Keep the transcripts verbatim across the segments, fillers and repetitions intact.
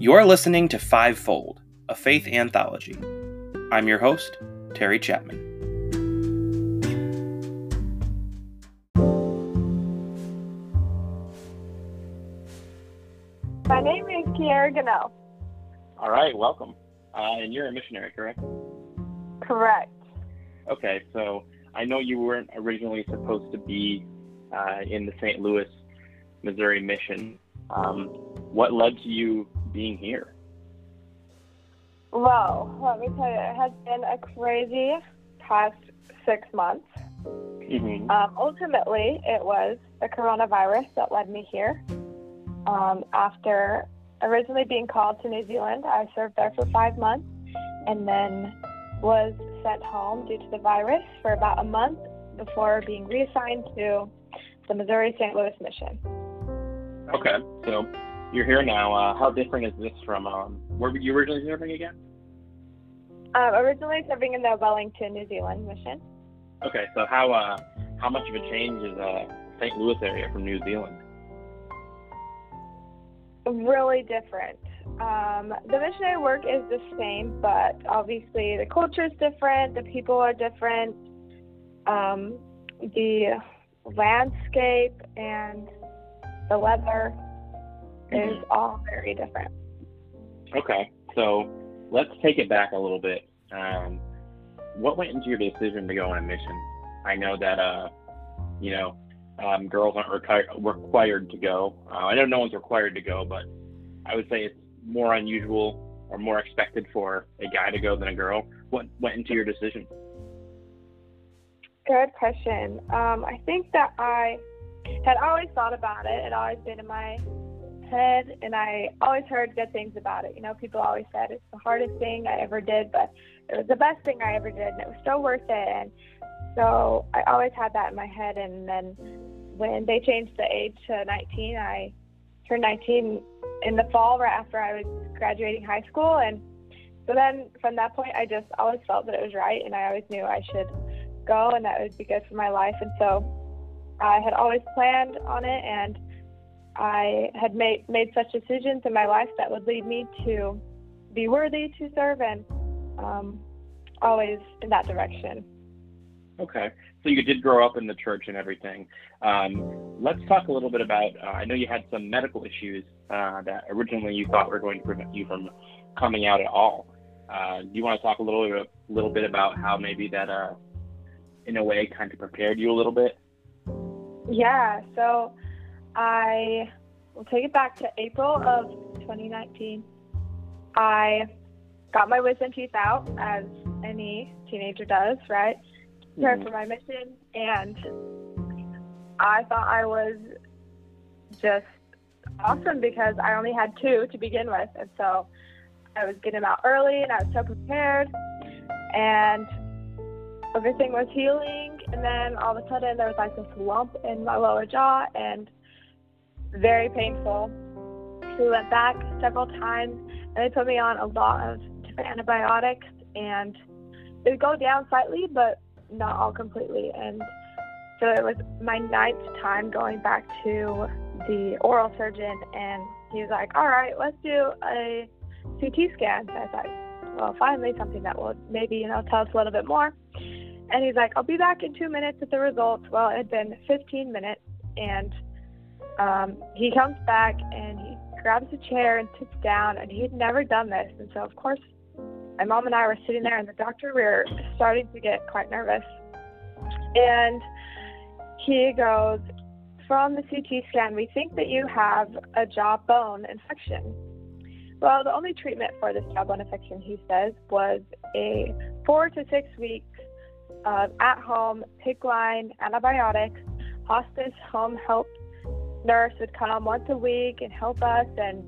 You're listening to Fivefold, a faith anthology. I'm your host, Terry Chapman. My name is Kiara Gannell. All right, welcome. Uh, and you're a missionary, correct? Correct. Okay, so I know you weren't originally supposed to be uh, in the Saint Louis, Missouri mission. Um, what led to you being here? Well, let me tell you, it has been a crazy past six months. Mm-hmm. Um, ultimately, it was the coronavirus that led me here. Um, after originally being called to New Zealand, I served there for five months and then was sent home due to the virus for about a month before being reassigned to the Missouri Saint Louis mission. Okay, so you're here now. Uh, how different is this from, um, where were you originally serving again? Um, originally serving in the Wellington, New Zealand mission. Okay, so how uh, how much of a change is uh, Saint Louis area from New Zealand? Really different. Um, the missionary work is the same, but obviously the culture is different, the people are different, um, the landscape and the weather is Mm-hmm. all very different. Okay, so let's take it back a little bit. Um, what went into your decision to go on a mission? I know that, uh, you know, um, girls aren't required required to go. Uh, I know no one's required to go, but I would say it's more unusual or more expected for a guy to go than a girl. What went into your decision? Good question. Um, I think that I had always thought about it. It had always been in my head, and I always heard good things about it. You know, people always said it's the hardest thing I ever did, but it was the best thing I ever did, and it was so worth it. And so I always had that in my head. And then when they changed the age to nineteen, I turned nineteen in the fall right after I was graduating high school. And so then from that point, I just always felt that it was right, and I always knew I should go and that would be good for my life. And so I had always planned on it, and I had made made such decisions in my life that would lead me to be worthy to serve, and um, always in that direction. Okay, so you did grow up in the church and everything. Um, let's talk a little bit about, uh, I know you had some medical issues uh, that originally you thought were going to prevent you from coming out at all. Uh, do you want to talk a little bit, little bit about how maybe that, uh, in a way, kind of prepared you a little bit? Yeah, so I will take it back to April of twenty nineteen. I got my wisdom teeth out, as any teenager does, right? Prepared for my mission, and I thought I was just awesome because I only had two to begin with, and so I was getting them out early, and I was so prepared, and everything was healing. And then all of a sudden there was like this lump in my lower jaw, and very painful. We went back several times, and they put me on a lot of different antibiotics, and it would go down slightly, but not all completely. And so it was my ninth time going back to the oral surgeon, and he was like, all right, let's do a C T scan. So I thought, well, finally something that will maybe, you know, tell us a little bit more. And he's like, I'll be back in two minutes with the results. Well, it had been fifteen minutes, and um, he comes back and he grabs a chair and sits down, and he had never done this. And so, of course, my mom and I were sitting there, and the doctor, we were starting to get quite nervous. And he goes, from the C T scan, we think that you have a jawbone infection. Well, the only treatment for this jawbone infection, he says, was a four to six weeks of at-home PICC line antibiotics. Hospice home health nurse would come once a week and help us. And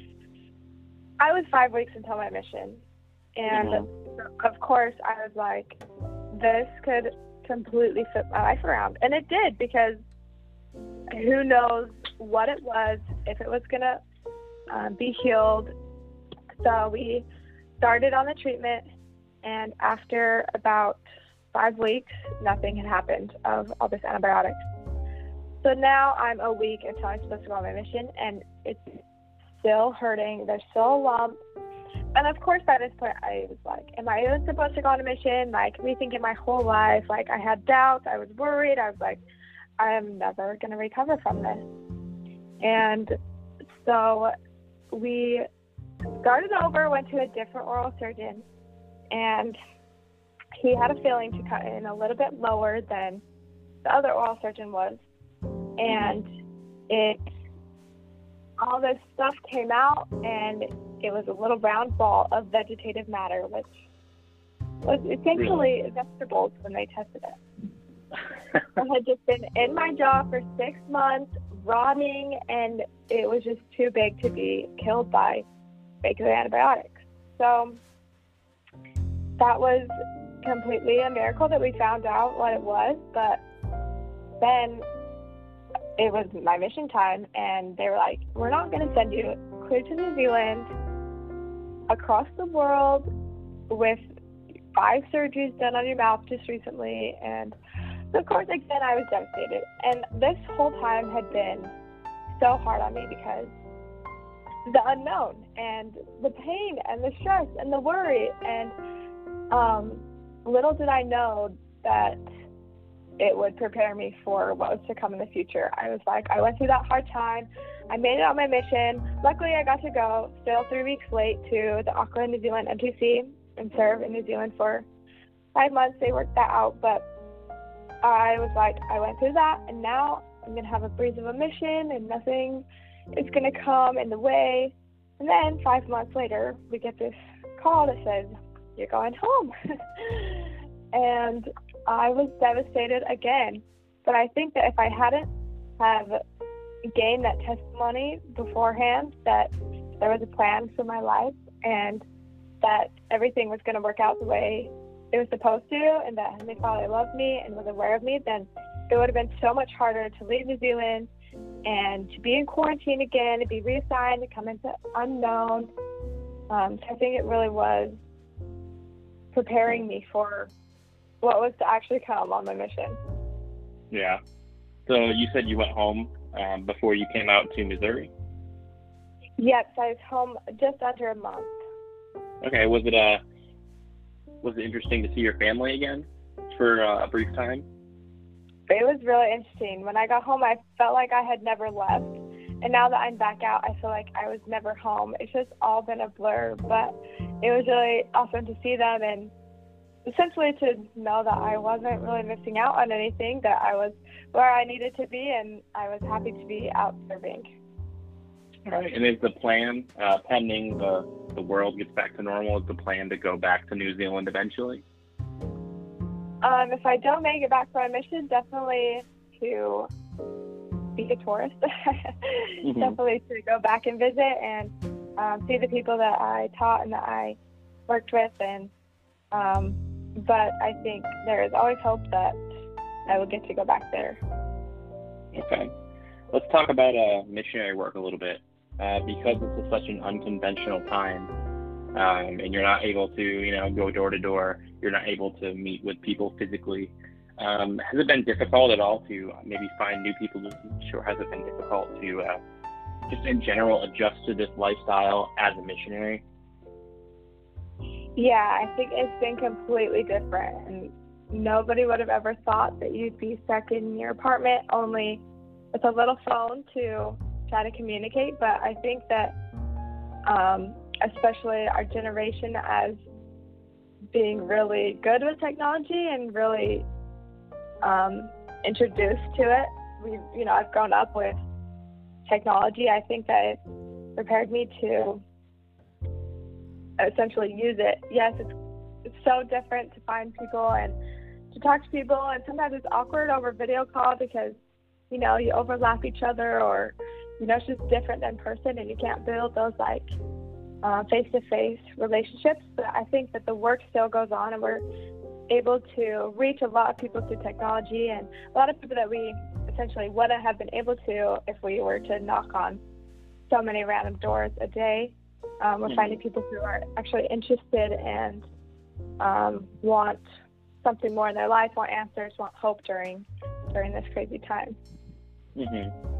I was five weeks until my mission. And mm-hmm. of course, I was like, this could completely flip my life around. And it did, because who knows what it was, if it was going to um, be healed. So we started on the treatment, and after about five weeks, nothing had happened of all this antibiotics. So now I'm a week until I'm supposed to go on my mission, and it's still hurting. There's still a lump. And of course, by this point, I was like, am I even supposed to go on a mission? Like, rethinking my whole life. Like, I had doubts. I was worried. I was like, I'm never going to recover from this. And so we started over, went to a different oral surgeon, and he had a feeling to cut in a little bit lower than the other oral surgeon was. And it, all this stuff came out, and it was a little round ball of vegetative matter, which was essentially really? vegetables when they tested it. It had just been in my jaw for six months, rotting, and it was just too big to be killed by basically antibiotics. So that was completely a miracle that we found out what it was, but then it was my mission time, and they were like, we're not going to send you clear to New Zealand, across the world, with five surgeries done on your mouth just recently. And so of course, again, I was devastated. And this whole time had been so hard on me because the unknown and the pain and the stress and the worry. And um, little did I know that it would prepare me for what was to come in the future. I was like, I went through that hard time. I made it on my mission. Luckily, I got to go, still three weeks late, to the Auckland, New Zealand M T C and serve in New Zealand for five months. They worked that out, but I was like, I went through that, and now I'm going to have a breeze of a mission, and nothing is going to come in the way. And then five months later, we get this call that says, you're going home. And I was devastated again. But I think that if I hadn't have gained that testimony beforehand, that there was a plan for my life and that everything was going to work out the way it was supposed to, and that Heavenly Father loved me and was aware of me, then it would have been so much harder to leave New Zealand and to be in quarantine again, to be reassigned, to come into unknown. Um, so I think it really was preparing me for what was to actually come on my mission. Yeah. So you said you went home um, before you came out to Missouri? Yes, I was home just under a month. Okay. Was it uh was it interesting to see your family again for uh, a brief time? It was really interesting. When I got home, I felt like I had never left. And now that I'm back out, I feel like I was never home. It's just all been a blur, but it was really awesome to see them and essentially to know that I wasn't really missing out on anything, that I was where I needed to be, and I was happy to be out serving. All right. And is the plan, uh, pending the, the world gets back to normal, is the plan to go back to New Zealand eventually? Um, if I don't make it back for my mission, definitely to be a tourist. mm-hmm. Definitely to go back and visit and um, see the people that I taught and that I worked with. And um, but I think there is always hope that I will get to go back there. Okay. Let's talk about uh, missionary work a little bit. Uh, because this is such an unconventional time, um, and you're not able to, you know, go door to door, you're not able to meet with people physically. Um, has it been difficult at all to maybe find new people to teach, or has it been difficult to uh, just in general adjust to this lifestyle as a missionary? Yeah, I think it's been completely different, and nobody would have ever thought that you'd be stuck in your apartment only with a little phone to try to communicate. But I think that um, especially our generation, as being really good with technology and really um, introduced to it, we, you know, I've grown up with technology. I think that it prepared me to essentially use it. Yes, it's, it's so different to find people and to talk to people, and sometimes it's awkward over video call because, you know, you overlap each other, or you know, it's just different than person, and you can't build those like uh, face-to-face relationships. But I think that the work still goes on, and we're able to reach a lot of people through technology, and a lot of people that we essentially wouldn't have been able to if we were to knock on so many random doors a day. Um, we're mm-hmm. finding people who are actually interested and um, want something more in their life, want answers, want hope during during this crazy time. Mm-hmm.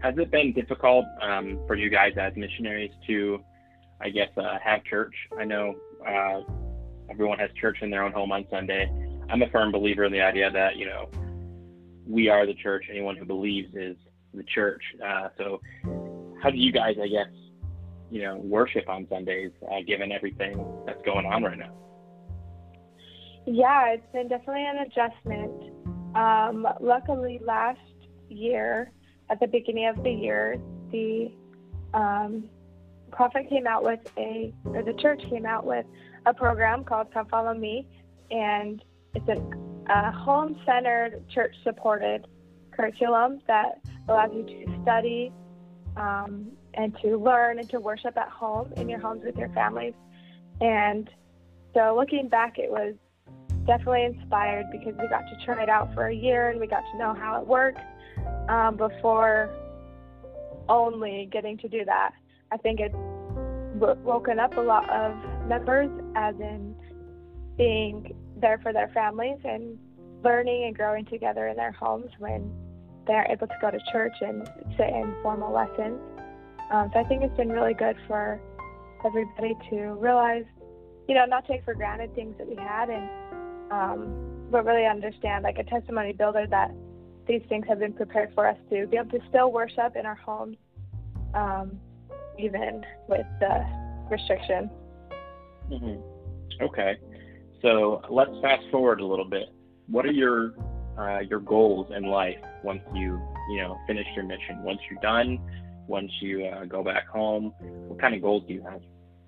has it been difficult um, for you guys as missionaries to, I guess, uh, have church? I know uh, everyone has church in their own home on Sunday. I'm a firm believer in the idea that, you know, we are the church. Anyone who believes is the church. Uh, so how do you guys, I guess, you know, worship on Sundays, uh, given everything that's going on right now? Yeah, it's been definitely an adjustment. Um, luckily, last year, at the beginning of the year, the um, prophet came out with a, or the church came out with a program called Come Follow Me, and it's an, a home-centered, church-supported curriculum that allows you to study um, and to learn and to worship at home in your homes with your families. And so looking back, it was definitely inspired because we got to try it out for a year and we got to know how it worked um, before only getting to do that. I think it's w- woken up a lot of members, as in being there for their families and learning and growing together in their homes when they're able to go to church and sit in formal lessons. Um, so I think it's been really good for everybody to realize, you know, not take for granted things that we had, and um, but really understand, like a testimony builder, that these things have been prepared for us to be able to still worship in our homes, um, even with the restriction. Mm-hmm. Okay, so let's fast forward a little bit. What are your uh, your goals in life once you you know finish your mission? Once you're done, once you uh, go back home, what kind of goals do you have?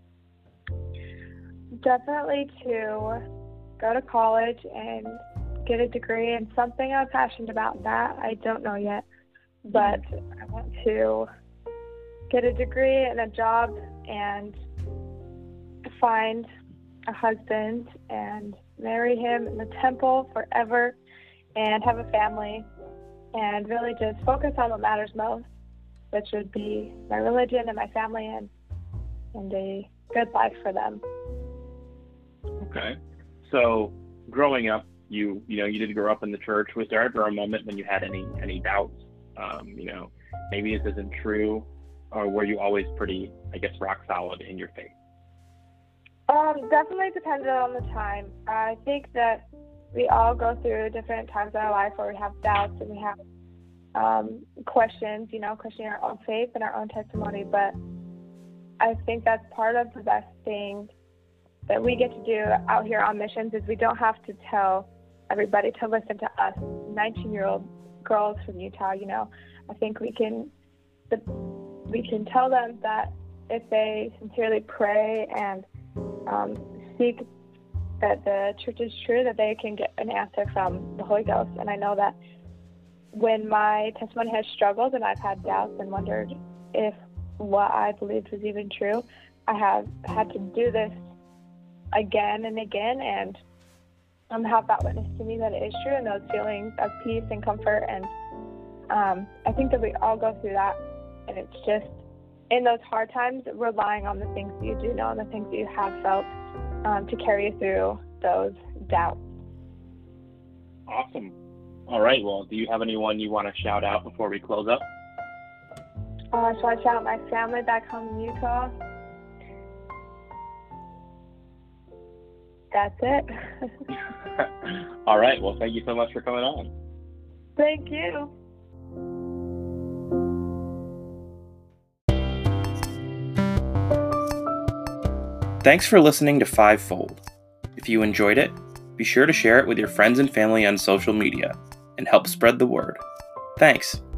Definitely to go to college and get a degree in something I'm passionate about. That I don't know yet, but I want to get a degree and a job and find a husband and marry him in the temple forever and have a family and really just focus on what matters most, which would be my religion and my family and and a good life for them. Okay. So growing up, you you know, you did grow up in the church. Was there ever a moment when you had any any doubts? Um, you know, maybe this isn't true, or were you always pretty, I guess, rock solid in your faith? Um, definitely depended on the time. I think that we all go through different times in our life where we have doubts and we have um, questions, you know, questioning our own faith and our own testimony. But I think that's part of the best thing that we get to do out here on missions is we don't have to tell everybody to listen to us nineteen-year-old girls from Utah. You know, I think we can the, we can tell them that if they sincerely pray and um, seek that the church is true, that they can get an answer from the Holy Ghost. And I know that when my testimony has struggled and I've had doubts and wondered if what I believed was even true, I have had to do this again and again and um, have that witness to me that it is true, and those feelings of peace and comfort. And um, I think that we all go through that, and it's just in those hard times relying on the things that you do know and the things that you have felt um, to carry you through those doubts. Awesome. All right. Well, do you have anyone you want to shout out before we close up? Uh, so I shout out my family back home in Utah. That's it. All right. Well, thank you so much for coming on. Thank you. Thanks for listening to Fivefold. If you enjoyed it, be sure to share it with your friends and family on social media and help spread the word. Thanks.